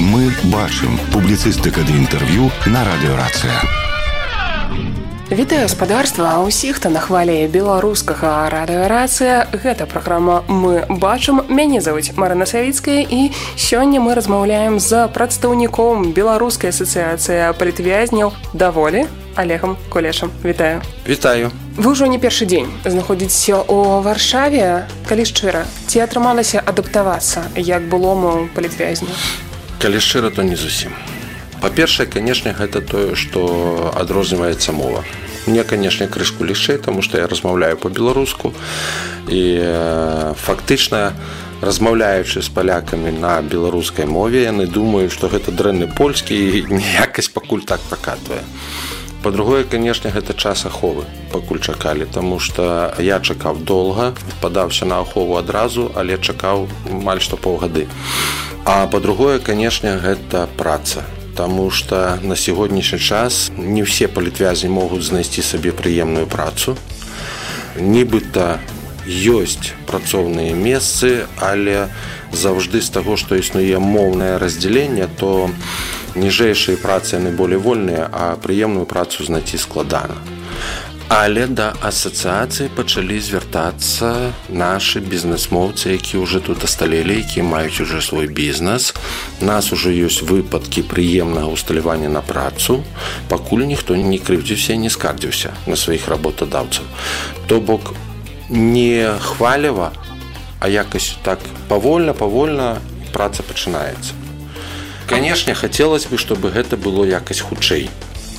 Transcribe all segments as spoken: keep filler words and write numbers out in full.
Мы бачым. Публіцыстыка ды інтэрв'ю на радыёрацыя. Вітаю гаспадарства, ўсіх, хто на хвалі беларускага радыёрацыя. Гэта праграма «Мы бачым». Мяне завуць Марына Савіцкая, і сёння мы размаўляем з прадстаўніком Беларускай асацыяцыі палітвязняў «Даволі» Олегам Кулешам. Вітаю. Вітаю. Вы ўжо не першы дзень знаходзіцеся ў Варшаве. Калі шчыра, ці атрымалася адаптавацца як былому палітвязню? Калі шчыра, то не зусім. Па-першае, канешне, гэта тое, што адрозніваецца мова. Мне, канешне, крышку лягчэй, таму што я размаўляю па-беларуску, і фактычна, размаўляючы з палякамі на беларускай мове, яны думаюць, што гэта дрэнны польскі, і якасць пакуль так пракатвае. Па-другое, канешне, гэта час аховы, пакуль чакалі, таму што я чакаў доўга, падаўся на ахову адразу, але чакаў амаль што паўгады. А па-другое, канешне, гэта праца, таму што на сягонняшні час не ўсе палітвязні могуць знайсці сабе прыемную працу. Нібыта ёсць працоўныя месцы, але заўжды з таго, што існуе моўнае раздзяленне, то ніжэйшыя працы яны болей вольныя, а прыемную працу знайсці складана. Але да асацыяцыі пачалі звяртацца нашы бізнэсмоўцы, якія ўжо тут асталелі, якія маюць ужо свой бізнес. У нас ужо ёсць выпадкі прыемнага усталявання на працу, пакуль ніхто не крыўдзіўся і не скардзіўся на сваіх работадаўцаў. То бок не хвалева, а якось так павольна-павольна праца пачынаецца. Канешне, хацелася бы, чтобы гэта было якось хутчэй.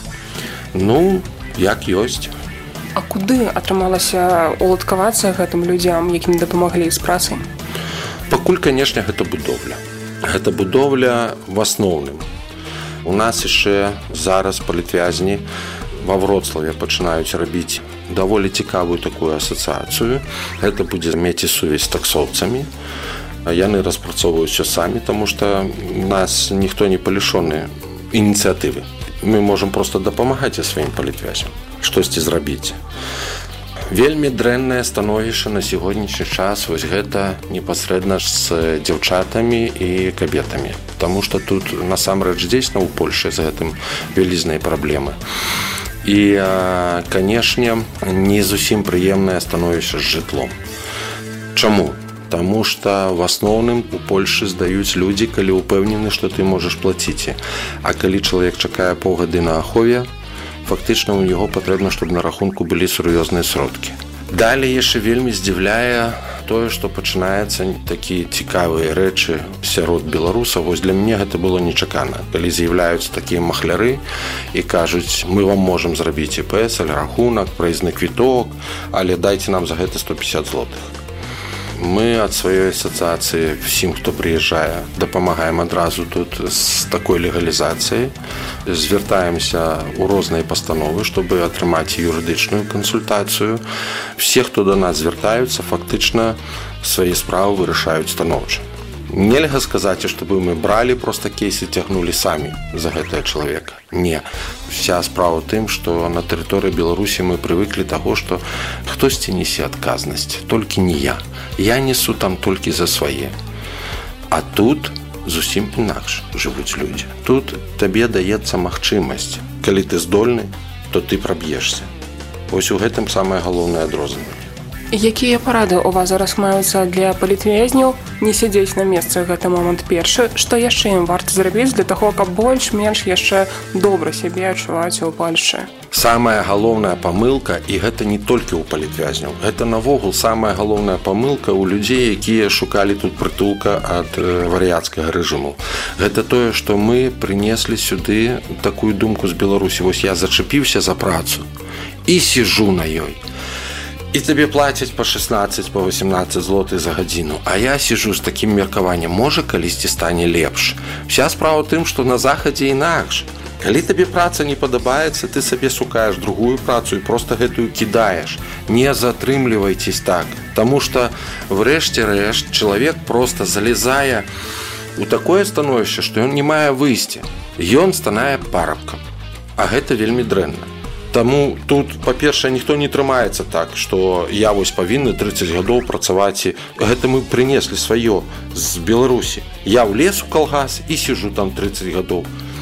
Ну, як ёсць. А куды атрымалася уладкавацца гэтым людзям, якім дапамаглі з працай? Пакуль, канешне, гэта будоўля. Гэта будоўля в асноўным. У нас яшчэ зараз палітвязні ва Вроцлаве пачынаюць рабіць даволі цікавую такую асацыяцыю. Гэта будзе мець сувязь з таксоўцамі. Яны распрацоўваюць усё самі, таму што у нас ніхто не палішоны ініцыятывы. Мы можам проста дапамагаць сваім палітвязням, штосьці зрабіць. Вельмі дрэннае становішча на сягонняшні час вось гэта непасрэдна з дзяўчатамі і кабетамі, таму што тут насамрэч дзейсна ў Польшы з гэтым вялізныя праблемы. І, канешне, не зусім прыемнае становішча з жытлом. Чаму? Таму што в асноўным у Польшы здаюць людзі, калі ўпэўнены, што ты можаш плаціць. А калі чалавек чакае паўгады на ахове, фактычна ў яго патрэбна, чтобы на рахунку былі сур'ёзныя сродкі. Далей яшчэ вельмі здзіўляе тое, што пачынаецца такія цікавыя рэчы сярод беларусаў. Вось для мяне гэта было нечакана. Калі з'яўляюцца такія махляры і кажуць, мы вам можам зрабіць і пэ эс, але рахунак, праезны квіток, але дайце нам за гэта сто пятьдесят злотых. Мы ад сваёй асацыяцыі всім, хто прыязджае, дапамагаем адразу тут з такой легалізацыяй. Звяртаемся ў розныя пастановы, чтобы атрымаць юрыдычную кансультацыю. Все, хто да нас звяртаюцца, фактычна свае справы вырашаюць станоўча. Нельга сказаць, чтобы мы бралі проста кейсы, цягнулі самі за гэтага чалавека. Не. Вся справа ў тым, што на тэрыторыі Беларусі мы прывыклі таго, што хтосьці несе адказнасць, толькі не я. Я несу там толькі за свае. А тут зусім інакш жывуць людзі. Тут табе даецца магчымасць. Калі ты здольны, то ты праб'ешся. Вось у гэтым самае галоўнае адрозненне. Якія парады ў вас зараз маюцца для палітвязняў не сядзець на месцы гэты момант першы? Што яшчэ ім варта зрабіць для таго, каб больш-менш яшчэ добра сябе адчуваць у Польшы? Самая галоўная памылка, і гэта не толькі ў палітвязняў, гэта навогул самая галоўная памылка ў людзей, якія шукалі тут прытулка ад вар'яцкага рэжыму. Гэта тое, што мы прынеслі сюды такую думку з Беларусі. Вось я зачапіўся за працу і сіжу на ёй. І табе плацяць па шестнадцать, па восемнадцать злотых за гадзіну. А я сижу з такім меркаваннем, можа, калісьці стане лепш. Вся справа ў тым, што на захадзе інакш. Калі табе праца не падабаецца, ты сабе шукаеш другую працу і проста гэтую кідаеш. Не затрымлівайцесь так. Таму што, врэшце рэшт, чалавек проста залезае ў такое становішча, што ён не мае выйсця. Ён станае парабкам. А гэта вельмі дрэнна. Таму тут, па-першае, ніхто не трымаецца так, што я вось павінны трыццаць гадоў працаваць. Гэта мы прынеслі сваё з Беларусі. Я ў лес у калгас і сижу там трыццаць гадоў.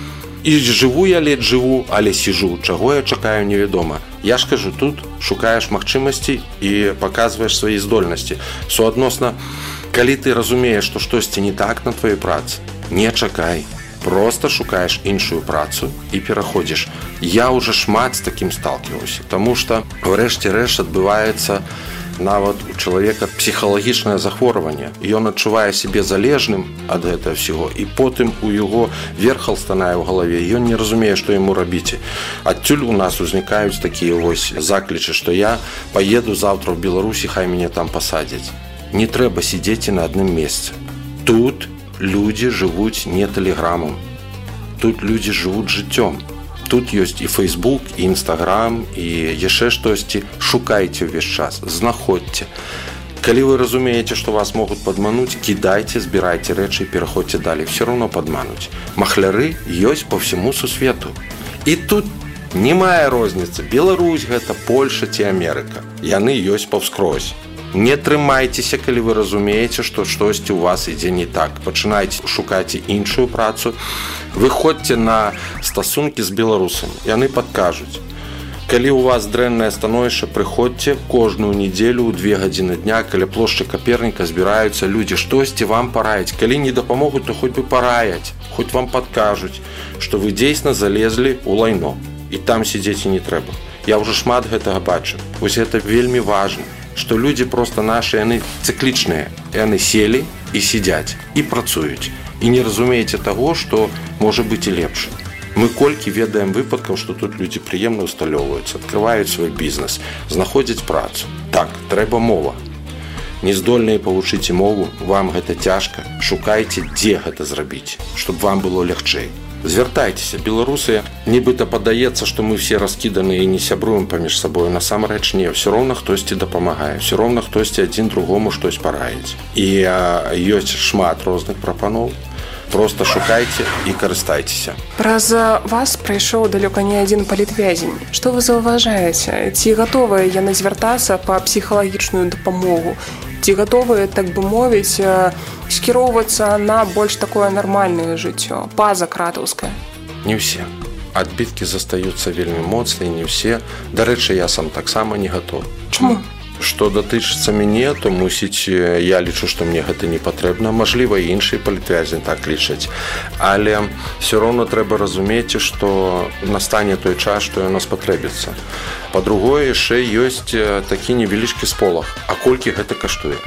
І жыву я ледзь жыву, але сижу. Чаго я чакаю, невядома. Я ж кажу, тут шукаеш магчымасці і паказваеш свае здольнасці. Суадносна, калі ты разумееш, што штосьці не так на тваёй працы, не чакай. Просто шукаеш іншую працу і пераходзіш. Я ўжо шмат з такім сталківаўся, таму што врэшце рэшт адбываецца нават у чалавека псіхалагічнае захворванне. Ён адчувае сябе залежным ад гэтага ўсяго, і потым у яго верхал станае ў галаве, ён не разумее, што яму рабіць. Адтуль у нас узнікаюць такія вось заклічы, што я паеду заўтра ў Беларусі, хай мяне там пасадзяць. Не трэба сидзець на адным месцы. Тут людзі жывуць не тэлеграмам. Тут людзі жывуць жыццём. Тут ёсць і Фейсбук, і Інстаграм, і яшчэ штосьці. Шукайце ўвесь час, знаходзьце. Калі вы разумееце, што вас могуць падмануць, кідайце, збірайце рэчы і пераходзьце далей. Все роўно падмануць. Махляры ёсць па ўсяму сусвету. І тут не мае розніцы. Беларусь гэта Польша ці Амерыка. Яны ёсць паўскрозь. Не трымайцеся, калі вы разумееце, што штосьці ў вас ідзе не так. Пачынайце шукаць іншую працу. Выходзьце на стасункі з беларусамі. Яны падкажуць. Калі ў вас дрэннае становішча, прыходзьце кожную нядзелю ў две гадзіны дня, каля плошчы Каперніка збіраюцца людзі, штосьці вам параяць. Калі не дапамогуць, то хоць бы параяць, хоць вам падкажуць, што вы дзейсна залезлі ў лайно. І там сидзець не трэба. Я ўжо шмат гэтага бачу. Вось гэта вельмі важна. Што людзі проста нашы, яны цыклічныя. Яны селі і сидзяць, і працуюць. І не разумееце таго, што можа быць і лепш. Мы колькі ведаем выпадкаў, што тут людзі прыемна усталёўваюцца, адкрываюць свой бізнес, знаходзяць працу. Так, трэба мова. Нездольныя павучыць мову, вам гэта цяжка. Шукайце, дзе гэта зрабіць, щоб вам было лягчэй. Звяртайцеся, беларусы, нібыта падаецца, што мы все раскіданыя і не сябруем паміж сабою. Насамрэч не, все роўна хтосьці дапамагае, все роўна хтосьці адзін другому штось параіць. І а, ёсць шмат розных прапаноў. Просто шукайце і карыстайцеся. Праз вас прайшоў далёка не адзін палітвязень. Што вы заўважаеце? Ці гатовыя яны звяртацца па псіхалагічную дапамогу? Ці гатовыя, так бы мовіць, скіроўвацца на больш такое нармальнае жыццё, пазакратаўскае? Не ўсе. Адбіткі застаюцца вельмі моцныя, не ўсе. Дарэчы, я сам таксама не гатов. Чаму? Што датычыцца мяне, то мусіць, я лічу, што мне гэта не патрэбна. Мажліва, і іншыя палітвязні так лічаць. Але все роўна трэба разумець, што настане той час, што ён нас патрэбіцца. Па-другое, яшчэ ёсць такі невялічкі сполах. А колькі гэта каштуе?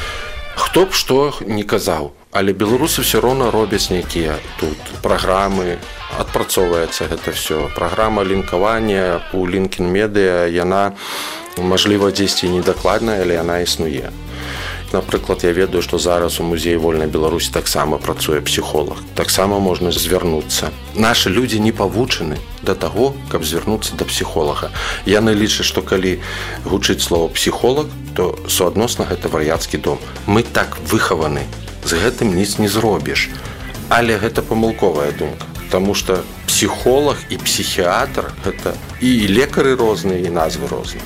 Хто б што не казаў, але беларусы все роўна робяць нейкія тут праграмы, адпрацоўваецца гэта все. Праграма лінкавання у LinkedIn-медыа, яна мажліва дзесьці недакладная, але яна існуе. Напрыклад, я ведаю, што зараз у музеі вольнай Беларусі таксама працуе псіхолог. Таксама можна звярнуцца. Нашы людзі не павучаны да таго, каб звярнуцца да псіхолага. Яны лічаць, што калі гучыць слова псіхолог, то суадносна гэта вар'яцкі дом. Мы так выхаваны, з гэтым ніц не зробіш. Але гэта памылковая думка. Таму што псіхолог і псіхіатр гэта і лекары розныя, і назвы розныя.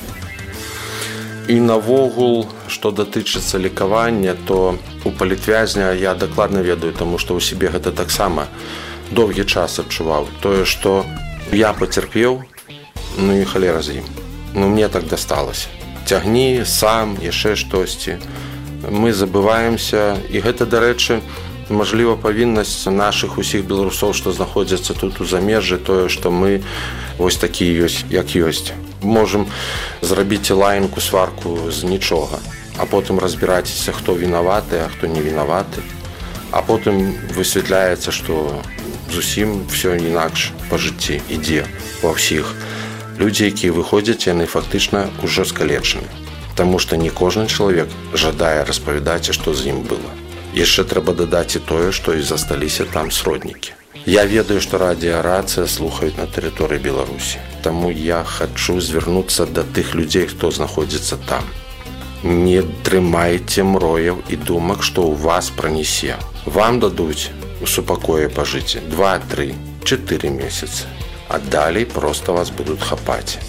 І навогул, што датычыцца лекавання, то у палітвязня я дакладна ведаю, таму што ў сябе гэта таксама доўгі час адчуваў. Тое, што я пацярпеў, ну і халера з ім. Ну мне так дасталася. Цягні, сам, яшчэ штосьці. Мы забываемся, і гэта, дарэчы, мажліва, павіннасць нашых усіх беларусоў, што знаходзяцца тут у замежжы, тое, што мы вось такія ёсць, як ёсць. Можам зрабіць лаянку, сварку з нічога, а потым разбірайцеся, хто вінаваты, а хто не вінаваты. А потым высвятляецца, што зусім все інакш па жыцці ідзе ва ўсіх. Людзі, якія выходзяць, яны фактычна ўжо скалечаны. Таму што не кожны чалавек жадае распавядаць, што з ім было. Яшчэ трэба дадаць і тое, што і засталіся там сроднікі. Я ведаю, што радыёрацыя слухаюць на тэрыторыі Беларусі. Таму я хачу звярнуцца да тых людзей, хто знаходзіцца там. Не трымайце мрояў і думак, што ў вас пранесе. Вам дадуць у супакоі пажыць два, тры, чатыры месяцы. А далей проста вас будуць хапаць.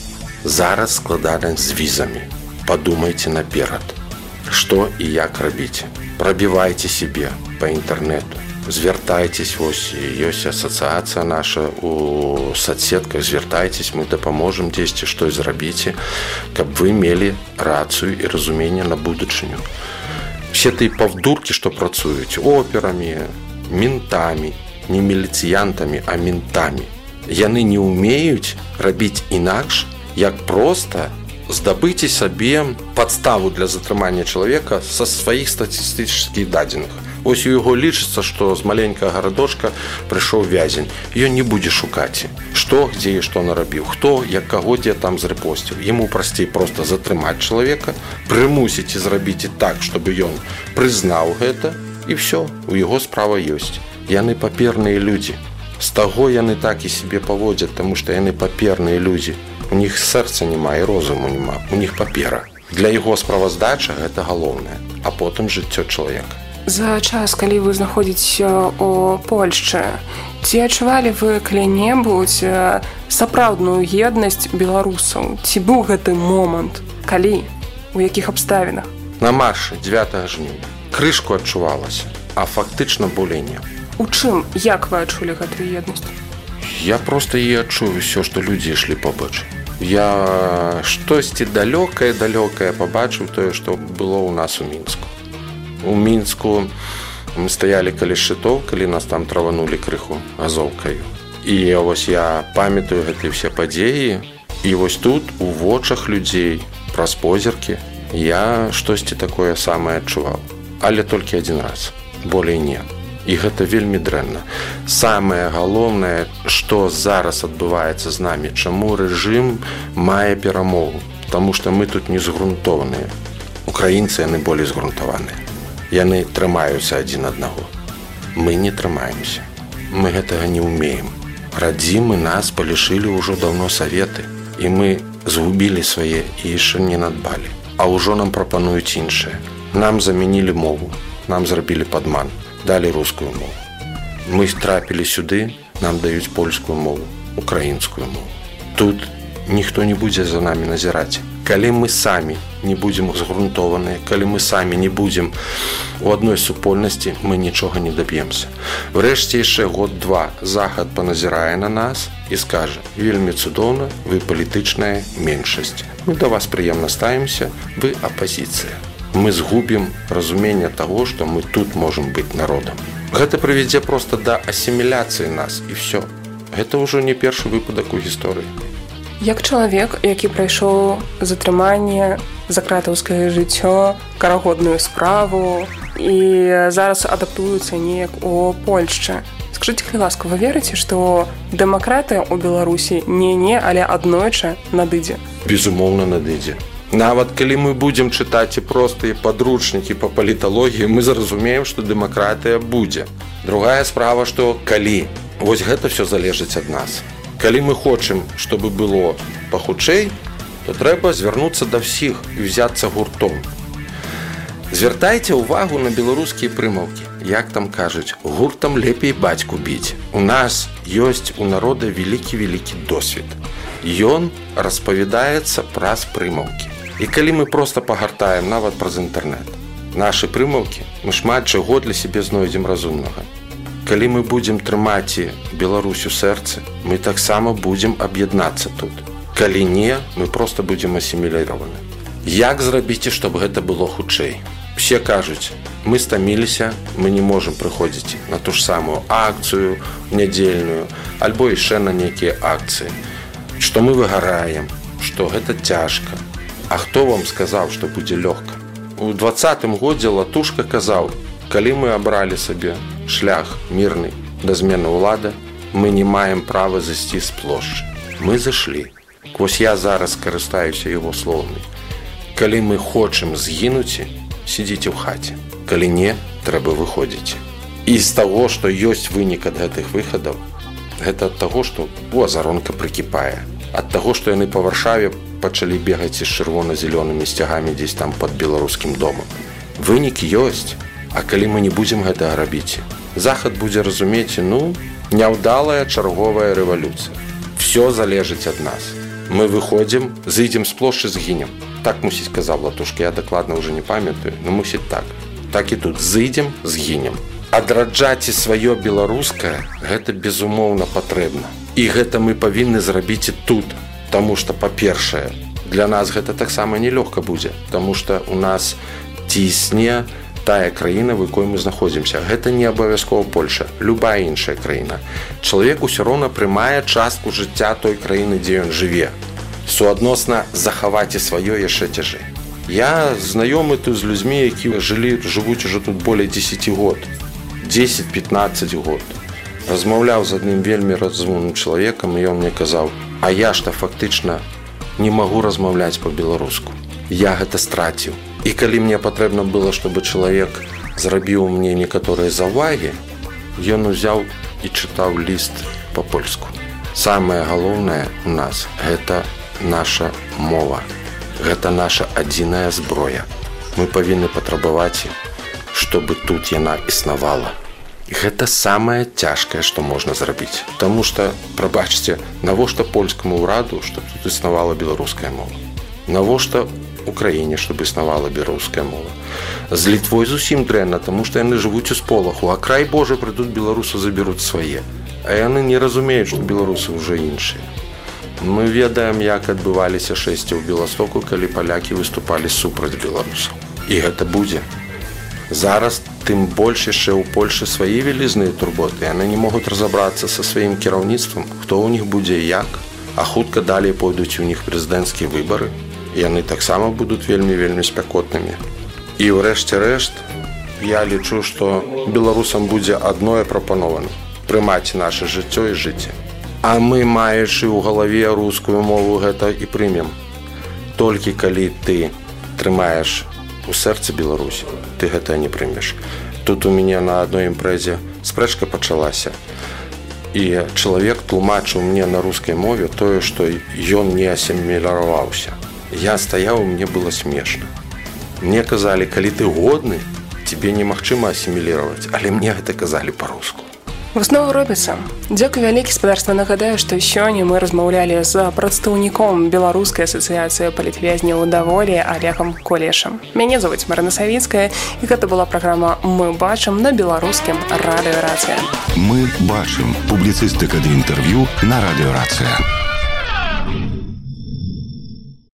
Зараз складана з візамі. Падумайце наперад, што і як рабіць. Прабівайце сябе па інтэрнэту. Звяртайцесь, вось ёсць асацыяцыя наша у соцсетках, звяртайцесь, мы дапаможам дзесьці штось зрабіце, каб вы мелі рацыю і разуменне на будучыню. Все тыя паўдуркі, што працуюць операмі, ментамі, не міліцыянтамі, а ментамі, яны не ўмеюць рабіць інакш, як проста здабыце сабе падставу для затрымання чалавека са сваіх статыстычных дадзеных. Вось у яго лічыцца, што з маленькага гарадочка прыйшоў вязень. Ён не будзе шукаць, што, дзе і што нарабіў, хто, як каго дзе там зрэпосціў. Яму прасцей проста затрымаць чалавека, прымусіць і зрабіць так, чтобы ён прызнаў гэта, і ўсё, у яго справа ёсць. Яны паперныя людзі. З таго яны так і сябе паводзяць, таму што яны паперныя людзі. У них сэрца няма і розуму няма, у них папера. Для яго справаздача гэта галоўнае, а потым жыццё чалавека. За час, калі вы знаходзіцеся у Польшчы, ці адчувалі вы калі-небудзь сапраўдную еднасць беларусаў? Ці быў гэты момант? Калі? У якіх абставінах? На маршы дзевятага жніўня. Крышку адчувалася, а фактычна болей не. У чым, як вы адчулі гэтую еднасць? Я проста і адчую ўсё, што людзі ішлі побач. Я штосьці далёкае-далёкае пабачыў тое, што было ў нас у Мінску. У Мінску мы стаялі каля шчытоў, калі нас там траванулі крыху газоўкаю. І вось я памятаю гэтыя ўсе падзеі, і вось тут у вочах людзей праз позіркі я штосьці такое самае адчуваў. Але толькі адзін раз, болей не. І гэта вельмі дрэнна. Самае галоўнае, што зараз адбываецца з намі, чаму рэжым мае перамогу, таму што мы тут не згрунтованыя. Украінцы яны болей згрунтаваныя. Яны трымаюцца адзін аднаго. Мы не трымаемся. Мы гэтага не ўмеем. Радзімы нас палішылі ўжо даўно саветы, і мы згубілі свае і яшчэ не надбалі. А ўжо нам прапануюць іншае. Нам замянілі мову, нам зрабілі падман, далі рускую мову. Мы трапілі сюды, нам даюць польскую мову, украінскую мову. Тут ніхто не будзе за намі назіраць. Калі мы самі не будзем згрунтованыя, калі мы самі не будзем у адной супольнасці, мы нічога не даб'емся. Врэшце яшчэ год-два захад паназірае на нас і скажа: вельмі цудоўна, вы палітычная меншасць. Мы да вас прыемна ставімся, вы апазіцыя. Мы згубім разуменне таго, што мы тут можам быць народам. Гэта прывядзе проста да асіміляцыі нас, і ўсё. Гэта ўжо не першы выпадак у гісторыі. Як чалавек, які прайшоў затрыманне, закратаўскае жыццё, карагодную справу і зараз адаптуецца неяк у Польшчы, скажыце, калі ласка, вы верыце, што дэмакратыя ў Беларусі не-не, але аднойчы надыдзе? Безумоўна, надыдзе. Нават калі мы будзем чытаць і простыя падручнікі па паліталогіі, мы зразумеем, што дэмакратыя будзе. Другая справа, што калі. Вось гэта ўсё залежыць ад нас. Калі мы хочам, чтобы было пахутчэй, то трэба звярнуцца да ўсіх і ўзяцца гуртом. Звяртайце ўвагу на беларускія прымаўкі. Як там кажуць, гуртам лепей бацьку біць. У нас ёсць у народа вялікі-вялікі досвед. Ён распавядаецца праз прымаўкі. І калі мы проста пагартаем нават праз інтэрнэт нашы прымаўкі, мы шмат чаго для сябе знойдзем разумнага. Калі мы будзем трымаць Беларусь у сэрцы, мы таксама будзем аб'яднацца тут. Калі не, мы проста будзем асіміліраваны. Як зрабіце, чтобы гэта было хутчэй? Все кажуць, мы стаміліся, мы не можам прыходзіць на ту ж самую акцыю нядзельную, альбо яшчэ на нейкія акцыі. Што мы выгараем, што гэта цяжка. А хто вам сказаў, што будзе лёгка? У дваццатым годзе Латушка казаў: калі мы абралі сабе шлях мірны да змены ўлады, мы не маем права зайсці з плошчы. Мы зайшлі. Вось я зараз карыстаюся яго словамі. Калі мы хочам згінуць, сидзіце ў хаце. Калі не, трэба выходзіць. І з таго, што ёсць вынік ад гэтых выхадаў, гэта ад таго, што азаронка прыкіпае. Ад таго, што яны па Варшаве пачалі бегаць з чырвона-зялёнымі сцягамі дзесь там пад беларускім домам. Вынік ёсць. А калі мы не будзем гэтага рабіць, захад будзе разумець, ну, няўдалая чарговая рэвалюцыя. Всё залежыць ад нас. Мы выходзім, зыдзем з плошчы, згінем. Так мусіць казаў Латушка, я дакладна ўжо не памятаю, но мусіць так. Так і тут зыдзем, згінем. Адраджаць і сваё беларускае гэта безумоўна патрэбна. І гэта мы павінны зрабіць і тут, таму што, па-першае, для нас гэта таксама нелёгка будзе, таму што у нас цісне тая краіна, в якой мы знаходзімся. Гэта не абавязкова Польша, любая іншая краіна. Чалавек усё роўна прымае частку жыцця той краіны, дзе ён жыве. Суадносна захаваць і сваё яшчэ цяжэй. Я знаёмы тут з людзьмі, які жылі, жывуць ужо тут болей дзесяць год, дзесяць-пятнаццаць год. Размаўляў з адным вельмі разумным чалавекам, і ён мне казаў: а я ж-то фактычна не магу размаўляць па-беларуску. Я гэта страціў. І калі мне патрэбна было, чтобы чалавек зрабіў мне некаторыя заўвагі, ён узяў і чытаў ліст па-польску. Самае галоўнае у нас гэта наша мова. Гэта наша адзіная зброя. Мы павінны патрабаваць, чтобы тут яна існавала. І гэта самае цяжкае, што можна зрабіць. Таму што, прабачце, навошта польскаму ўраду, чтобы тут існавала беларуская мова? Навошта Украіне, чтобы існавала беларуская мова? З Літвой зусім дрэнна, таму што яны жывуць у сполаху, а край Божы прыйдуць беларусы, заберуць свае. А яны не разумеюць, што беларусы ўжо іншыя. Мы ведаем, як адбываліся шэсці ў Беластоку, калі палякі выступалі супраць беларусаў. І гэта будзе. Зараз тым больш яшчэ ў Польшы свае вялізныя турботы. Яны не могуць разабрацца са сваім кіраўніцтвам, хто ў них будзе і як, а хутка далей пойдуць у них прэзідэнцкія выбары. Яны таксама будуць вельмі-вельмі спякотнымі. І ўрэшце рэшт, я лічу, што беларусам будзе адное прапанована – прымаць наша жыццё і жыцце. А мы, маючы ў галаве рускую мову, гэта і прымем. Толькі калі ты трымаеш у сэрцы Беларусі, ты гэта не прымеш. Тут у мяне на адной імпрэзе спрэчка пачалася. І чалавек тлумачыў мне на рускай мове тое, што ён не асіміляваўся. Я стаяў, мне было смешна. Мне казалі, калі ты годны, тебе немагчыма асіміліраваць, але мне гэта казалі па-руску. Высновы робіцца. Дзякуй вялікі, спадарства. Нагадаю, што сёння мы размаўлялі з прадстаўніком Беларускай асацыяцыі палітвязняў даволі Олегам Кулешам. Мяне завуць Марына Савіцкая, і гэта была праграма «Мы бачым» на беларускім радыё «Рацыя». Мы бачым. Публіцыстыка ды інтэрв'ю на радыё «Рацыя».